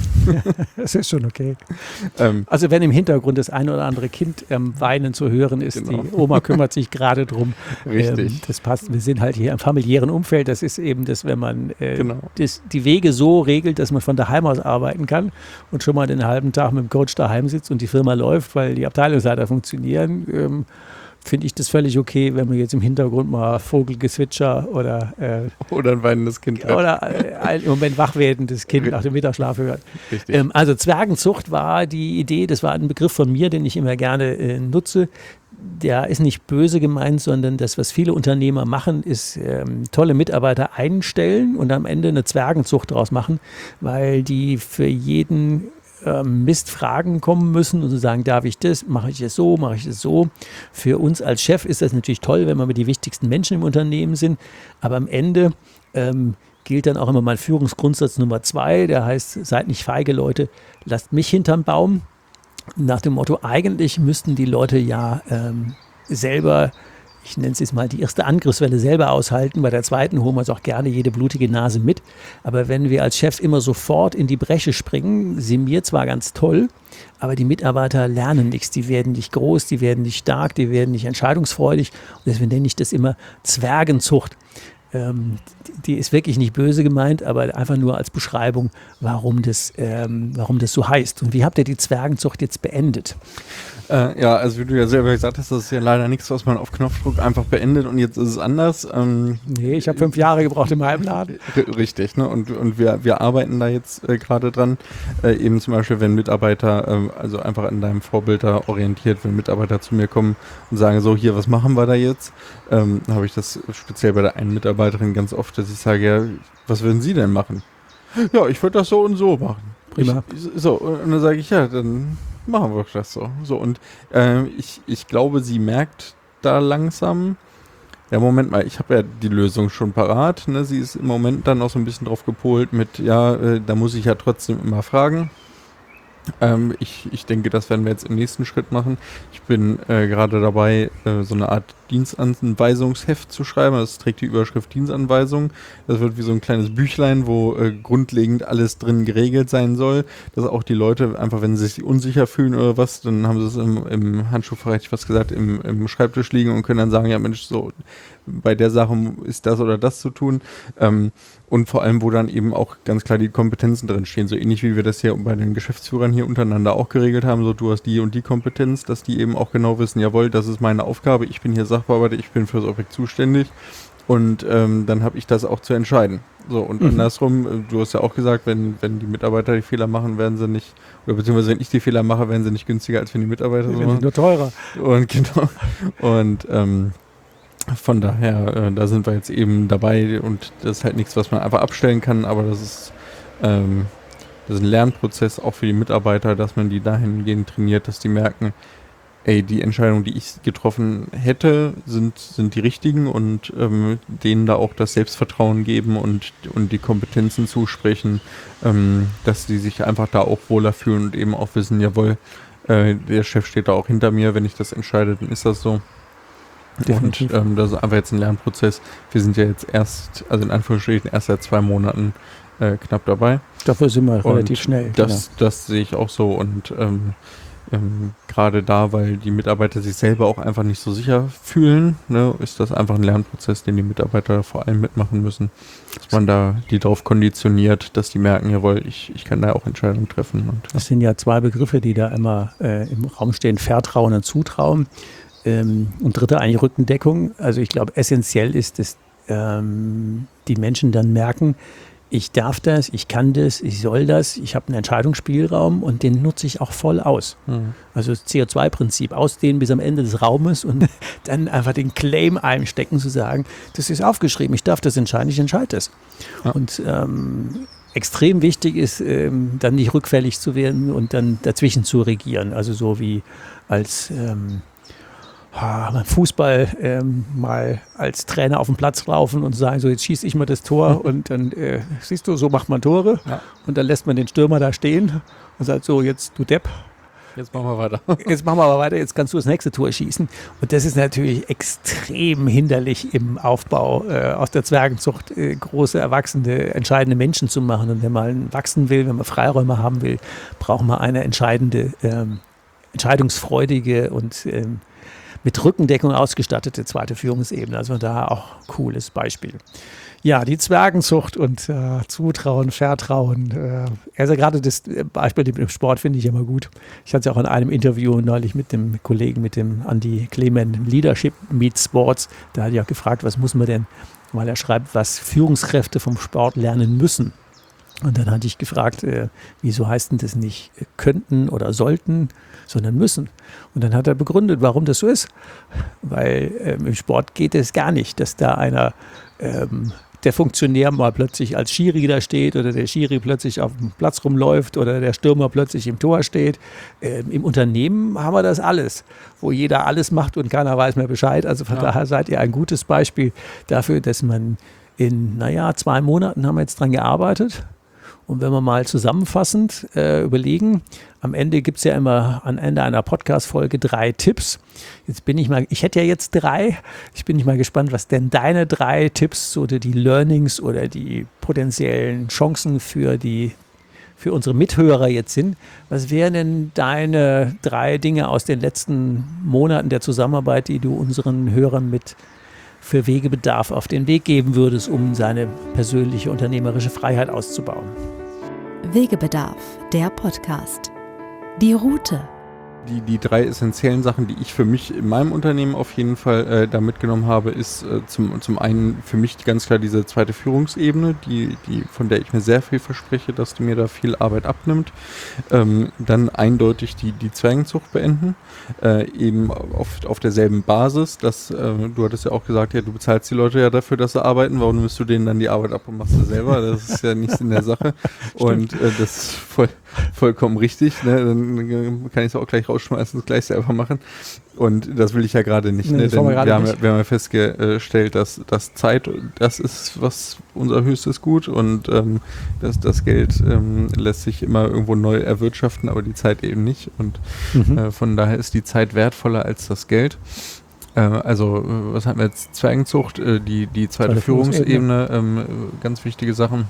Das ist schon okay. Ähm, also wenn im Hintergrund das eine oder andere Kind ähm, weinen zu hören ist, Genau. die Oma kümmert sich gerade drum. Richtig. Ähm, das passt. Wir sind halt hier im familiären Umfeld. Das ist eben das, wenn man äh, Genau. das, die Wege so regelt, dass man von daheim aus arbeiten kann und schon mal den halben Tag mit dem Coach daheim sitzt und die Firma läuft, weil die Abteilungsleiter funktionieren. Ähm, finde ich das völlig okay, wenn man jetzt im Hintergrund mal Vogelgezwitscher oder, äh, oder ein weinendes Kind. hat. oder äh, ein im Moment wach werdendes Kind nach dem Mittagsschlaf hört. Richtig. Ähm, also Zwergenzucht war die Idee, das war ein Begriff von mir, den ich immer gerne äh, nutze. Der ist nicht böse gemeint, sondern das, was viele Unternehmer machen, ist ähm, tolle Mitarbeiter einstellen und am Ende eine Zwergenzucht draus machen, weil die für jeden Mist Fragen kommen müssen und zu sagen, darf ich das, mache ich das so, mache ich das so. Für uns als Chef ist das natürlich toll, wenn wir mit die wichtigsten Menschen im Unternehmen sind, aber am Ende ähm, gilt dann auch immer mein Führungsgrundsatz Nummer zwei, der heißt, seid nicht feige Leute, lasst mich hinterm Baum. Nach dem Motto, eigentlich müssten die Leute ja ähm, selber, ich nenne es jetzt mal, die erste Angriffswelle selber aushalten. Bei der zweiten holen wir uns auch gerne jede blutige Nase mit. Aber wenn wir als Chef immer sofort in die Bresche springen, sind wir zwar ganz toll, aber die Mitarbeiter lernen nichts. Die werden nicht groß, die werden nicht stark, die werden nicht entscheidungsfreudig. Und deswegen nenne ich das immer Zwergenzucht. Ähm, die ist wirklich nicht böse gemeint, aber einfach nur als Beschreibung, warum das, ähm, warum das so heißt. Und wie habt ihr die Zwergenzucht jetzt beendet? Äh, ja, also wie du ja selber gesagt hast, das ist ja leider nichts, was man auf Knopfdruck einfach beendet und jetzt ist es anders. Ähm, nee, ich habe fünf Jahre gebraucht in meinem Laden. R- richtig, ne? Und, und wir, wir arbeiten da jetzt äh, gerade dran. Äh, eben zum Beispiel, wenn Mitarbeiter, äh, also einfach an deinem Vorbild da orientiert, wenn Mitarbeiter zu mir kommen und sagen, so hier, was machen wir da jetzt? Ähm, habe ich das speziell bei der einen Mitarbeiterin ganz oft, dass ich sage, ja, was würden Sie denn machen? Ja, ich würde das so und so machen. Prima. Ich, so, und dann sage ich, ja, dann machen wir das so. So, und äh, ich, ich glaube, sie merkt da langsam, ja, Moment mal, ich habe ja die Lösung schon parat. Ne? Sie ist im Moment dann auch so ein bisschen drauf gepolt mit, ja, äh, da muss ich ja trotzdem immer fragen. Ähm, ich, ich denke, das werden wir jetzt im nächsten Schritt machen. Ich bin äh, gerade dabei, äh, so eine Art Dienstanweisungsheft zu schreiben. Das trägt die Überschrift Dienstanweisung. Das wird wie so ein kleines Büchlein, wo äh, grundlegend alles drin geregelt sein soll. Dass auch die Leute einfach, wenn sie sich unsicher fühlen oder was, dann haben sie es im, im Handschuhfach, hätte ich was gesagt, im, im Schreibtisch liegen und können dann sagen, ja Mensch, so bei der Sache ist das oder das zu tun. Ähm, und vor allem, wo dann eben auch ganz klar die Kompetenzen drin stehen. So ähnlich wie wir das hier bei den Geschäftsführern hier untereinander auch geregelt haben. So, du hast die und die Kompetenz, dass die eben auch genau wissen, jawohl, das ist meine Aufgabe, ich bin hier Sachbearbeiter, ich bin für das Objekt zuständig. Und ähm, dann habe ich das auch zu entscheiden. So, und mhm. andersrum, du hast ja auch gesagt, wenn, wenn die Mitarbeiter die Fehler machen, werden sie nicht, oder beziehungsweise wenn ich die Fehler mache, werden sie nicht günstiger, als wenn die Mitarbeiter Die so werden machen. nur teurer. Und genau. Und ähm, von daher, äh, da sind wir jetzt eben dabei und das ist halt nichts, was man einfach abstellen kann, aber das ist, ähm, das ist ein Lernprozess auch für die Mitarbeiter, dass man die dahingehend trainiert, dass die merken, ey, die Entscheidungen, die ich getroffen hätte, sind, sind die richtigen und ähm, denen da auch das Selbstvertrauen geben und, und die Kompetenzen zusprechen, ähm, dass die sich einfach da auch wohler fühlen und eben auch wissen, jawohl, äh, der Chef steht da auch hinter mir, wenn ich das entscheide, dann ist das so. Definitiv. Und ähm, das ist einfach jetzt ein Lernprozess. Wir sind ja jetzt erst, also in Anführungsstrichen, erst seit zwei Monaten äh, knapp dabei. Dafür sind wir und relativ schnell. Das, genau. das sehe ich auch so und ähm, ähm, gerade da, weil die Mitarbeiter sich selber auch einfach nicht so sicher fühlen, ne, ist das einfach ein Lernprozess, den die Mitarbeiter vor allem mitmachen müssen. Dass man da die darauf konditioniert, dass die merken, jawohl, ich, ich kann da auch Entscheidungen treffen. Und, ja. Das sind ja zwei Begriffe, die da immer äh, im Raum stehen, Vertrauen und Zutrauen. Ähm, und dritte eigentlich Rückendeckung. Also ich glaube, essentiell ist, dass ähm, die Menschen dann merken, ich darf das, ich kann das, ich soll das, ich habe einen Entscheidungsspielraum und den nutze ich auch voll aus. Mhm. Also das C O zwei Prinzip, ausdehnen bis am Ende des Raumes und dann einfach den Claim einstecken, zu sagen, das ist aufgeschrieben, ich darf das entscheiden, ich entscheide das. Ja. Und ähm, extrem wichtig ist, ähm, dann nicht rückfällig zu werden und dann dazwischen zu regieren. Also so wie als ähm, beim Fußball ähm, mal als Trainer auf den Platz laufen und sagen, so jetzt schieße ich mal das Tor und dann, äh, siehst du, so macht man Tore ja. Und dann lässt man den Stürmer da stehen und sagt so, jetzt du Depp. Jetzt machen wir weiter. Jetzt machen wir aber weiter, jetzt kannst du das nächste Tor schießen. Und das ist natürlich extrem hinderlich im Aufbau äh, aus der Zwergenzucht, äh, große, erwachsene, entscheidende Menschen zu machen. Und wenn man wachsen will, wenn man Freiräume haben will, braucht man eine entscheidende, ähm, entscheidungsfreudige und ähm, mit Rückendeckung ausgestattete zweite Führungsebene. Also da auch cooles Beispiel. Ja, die Zwergenzucht und äh, Zutrauen, Vertrauen. Äh, also gerade das Beispiel mit dem Sport finde ich immer gut. Ich hatte es auch in einem Interview neulich mit dem Kollegen, mit dem Andi Klemen, Leadership Meets Sports. Da hat er auch gefragt, was muss man denn, weil er schreibt, was Führungskräfte vom Sport lernen müssen. Und dann hatte ich gefragt, äh, wieso heißt denn das nicht könnten oder sollten, sondern müssen. Und dann hat er begründet, warum das so ist. Weil ähm, im Sport geht es gar nicht, dass da einer, ähm, der Funktionär mal plötzlich als Schiri da steht oder der Schiri plötzlich auf dem Platz rumläuft oder der Stürmer plötzlich im Tor steht. Ähm, Im Unternehmen haben wir das alles, wo jeder alles macht und keiner weiß mehr Bescheid. Also von ja. daher seid ihr ein gutes Beispiel dafür, dass man in, naja, zwei Monaten haben wir jetzt dran gearbeitet. Und wenn wir mal zusammenfassend äh, überlegen, am Ende gibt es ja immer am Ende einer Podcast-Folge drei Tipps. Jetzt bin ich mal, ich hätte ja jetzt drei. Ich bin nicht mal gespannt, was denn deine drei Tipps oder die Learnings oder die potenziellen Chancen für die für unsere Mithörer jetzt sind. Was wären denn deine drei Dinge aus den letzten Monaten der Zusammenarbeit, die du unseren Hörern mit für Wegebedarf auf den Weg geben würdest, um seine persönliche unternehmerische Freiheit auszubauen? Wegebedarf, der Podcast. Die Route. Die, die drei essentiellen Sachen, die ich für mich in meinem Unternehmen auf jeden Fall äh, da mitgenommen habe, ist äh, zum, zum einen für mich ganz klar diese zweite Führungsebene, die, die, von der ich mir sehr viel verspreche, dass die mir da viel Arbeit abnimmt. Ähm, dann eindeutig die, die Zwergenzucht beenden, äh, eben auf, auf derselben Basis. Dass, äh, du hattest ja auch gesagt, ja, du bezahlst die Leute ja dafür, dass sie arbeiten, warum nimmst du denen dann die Arbeit ab und machst sie selber? Das ist ja nichts in der Sache. Und äh, das ist voll, vollkommen richtig. Ne? Dann kann ich es auch gleich rausschmeißen, das gleich selber machen. Und das will ich ja gerade nicht. Nee, ne? Denn wir, wir, haben, wir haben ja festgestellt, dass, dass Zeit, das ist was unser höchstes Gut und ähm, das, das Geld ähm, lässt sich immer irgendwo neu erwirtschaften, aber die Zeit eben nicht. Und mhm. äh, von daher ist die Zeit wertvoller als das Geld. Äh, also, was haben wir jetzt? Zwergenzucht, äh, die, die zweite, zweite Führungsebene, ähm, ganz wichtige Sachen.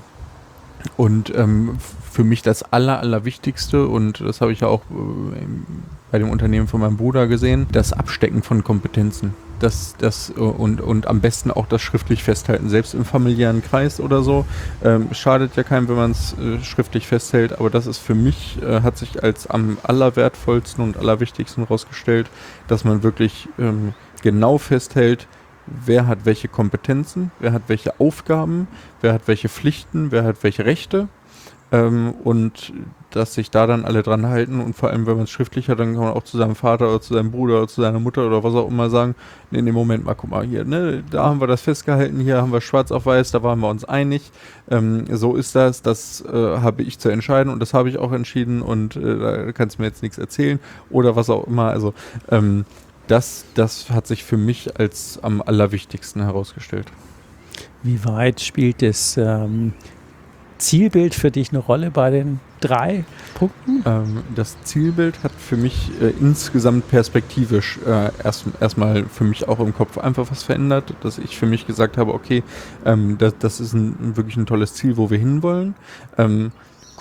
Und ähm, für mich das Aller, Allerwichtigste, und das habe ich ja auch äh, bei dem Unternehmen von meinem Bruder gesehen, das Abstecken von Kompetenzen. Das, das, äh, und, und am besten auch das schriftlich festhalten, selbst im familiären Kreis oder so. Ähm, schadet ja keinem, wenn man es äh, schriftlich festhält, aber das ist für mich, äh, hat sich als am allerwertvollsten und allerwichtigsten herausgestellt, dass man wirklich ähm, genau festhält, wer hat welche Kompetenzen, wer hat welche Aufgaben, wer hat welche Pflichten, wer hat welche Rechte, ähm, und dass sich da dann alle dran halten, und vor allem, wenn man es schriftlich hat, dann kann man auch zu seinem Vater oder zu seinem Bruder oder zu seiner Mutter oder was auch immer sagen, nee, in dem Moment mal, guck mal hier, ne, da haben wir das festgehalten, hier haben wir schwarz auf weiß, da waren wir uns einig, ähm, so ist das, das äh, habe ich zu entscheiden und das habe ich auch entschieden und äh, da kannst du mir jetzt nichts erzählen oder was auch immer, also ähm, Das, das hat sich für mich als am allerwichtigsten herausgestellt. Wie weit spielt das ähm, Zielbild für dich eine Rolle bei den drei Punkten? Ähm, das Zielbild hat für mich äh, insgesamt perspektivisch äh, erst erstmal für mich auch im Kopf einfach was verändert, dass ich für mich gesagt habe, okay, ähm, das, das ist ein, wirklich ein tolles Ziel, wo wir hinwollen. Ähm,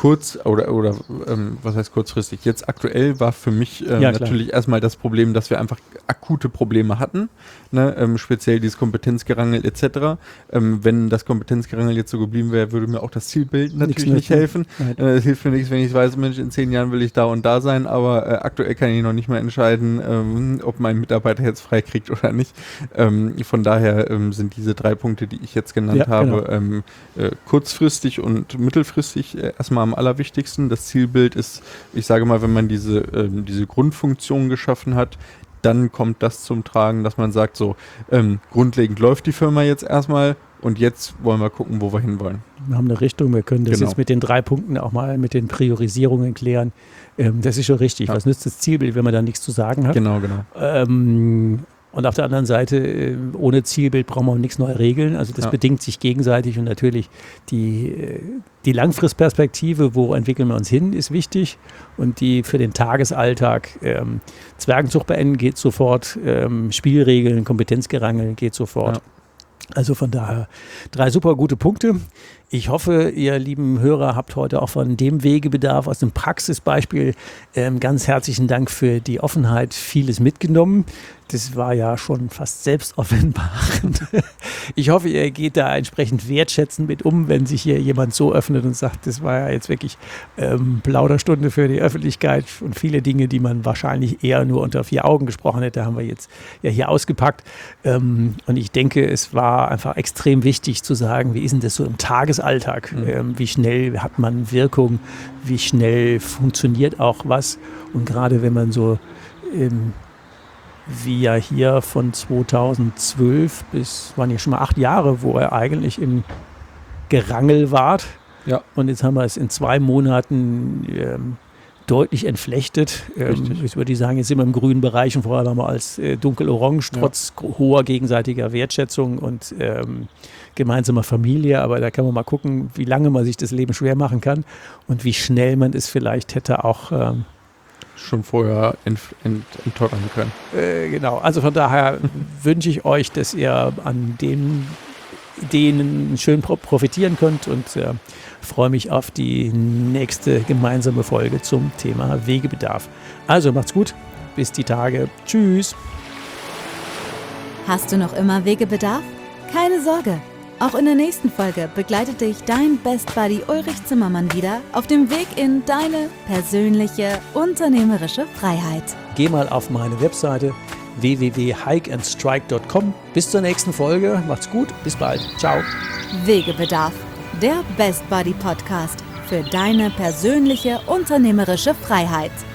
kurz oder, oder ähm, was heißt kurzfristig? Jetzt aktuell war für mich ähm, Ja, natürlich erstmal das Problem, dass wir einfach akute Probleme hatten, ne? ähm, speziell dieses Kompetenzgerangel et cetera. Ähm, wenn das Kompetenzgerangel jetzt so geblieben wäre, würde mir auch das Zielbild natürlich Nichts nicht helfen. Nein. Es äh, hilft mir nichts, wenn ich weiß, Mensch, in zehn Jahren will ich da und da sein, aber äh, aktuell kann ich noch nicht mal entscheiden, ähm, ob mein Mitarbeiter jetzt frei kriegt oder nicht. Ähm, von daher ähm, sind diese drei Punkte, die ich jetzt genannt Ja, habe, genau. ähm, äh, kurzfristig und mittelfristig äh, erstmal am allerwichtigsten. Das Zielbild ist, ich sage mal, wenn man diese, ähm, diese Grundfunktion geschaffen hat, dann kommt das zum Tragen, dass man sagt, so ähm, grundlegend läuft die Firma jetzt erstmal und jetzt wollen wir gucken, wo wir hinwollen. Wir haben eine Richtung, wir können das Genau. jetzt mit den drei Punkten auch mal mit den Priorisierungen klären. Ähm, das ist schon richtig. Ja. Was nützt das Zielbild, wenn man da nichts zu sagen hat? Genau, genau. Ähm, und auf der anderen Seite, äh, ohne Zielbild brauchen wir nichts neu regeln. Also das Ja. bedingt sich gegenseitig und natürlich die, äh, die Langfristperspektive, wo entwickeln wir uns hin, ist wichtig. Und die für den Tagesalltag, ähm, Zwergenzucht beenden geht sofort, ähm, Spielregeln, Kompetenzgerangel geht sofort. Ja. Also von daher drei super gute Punkte. Ich hoffe, ihr lieben Hörer habt heute auch von dem Wegebedarf aus dem Praxisbeispiel ähm, ganz herzlichen Dank für die Offenheit, vieles mitgenommen. Das war ja schon fast selbstoffenbarend. Ich hoffe, ihr geht da entsprechend wertschätzend mit um, wenn sich hier jemand so öffnet und sagt, das war ja jetzt wirklich ähm, Plauderstunde für die Öffentlichkeit und viele Dinge, die man wahrscheinlich eher nur unter vier Augen gesprochen hätte, haben wir jetzt ja hier ausgepackt. Ähm, und ich denke, es war einfach extrem wichtig zu sagen, wie ist denn das so im Tagesalltag? Mhm. Ähm, wie schnell hat man Wirkung? Wie schnell funktioniert auch was? Und gerade wenn man so ähm, wie ja hier von zweitausendzwölf bis, waren ja schon mal acht Jahre, wo er eigentlich im Gerangel war. Ja. Und jetzt haben wir es in zwei Monaten ähm, deutlich entflechtet. Ähm, ich würde sagen, jetzt sind wir im grünen Bereich und vorher waren wir als äh, dunkel-orange, trotz ja. hoher gegenseitiger Wertschätzung und ähm, gemeinsamer Familie. Aber da kann man mal gucken, wie lange man sich das Leben schwer machen kann und wie schnell man es vielleicht hätte auch ähm, schon vorher ent, ent, enttorren können. Äh, genau, also von daher wünsche ich euch, dass ihr an den Ideen schön pro- profitieren könnt und äh, freue mich auf die nächste gemeinsame Folge zum Thema Wegebedarf. Also macht's gut, bis die Tage. Tschüss. Hast du noch immer Wegebedarf? Keine Sorge. Auch in der nächsten Folge begleitet dich dein Best Buddy Ulrich Zimmermann wieder auf dem Weg in deine persönliche unternehmerische Freiheit. Geh mal auf meine Webseite w w w punkt hike and strike punkt com. Bis zur nächsten Folge. Macht's gut. Bis bald. Ciao. Wegebedarf, der Best Buddy Podcast für deine persönliche unternehmerische Freiheit.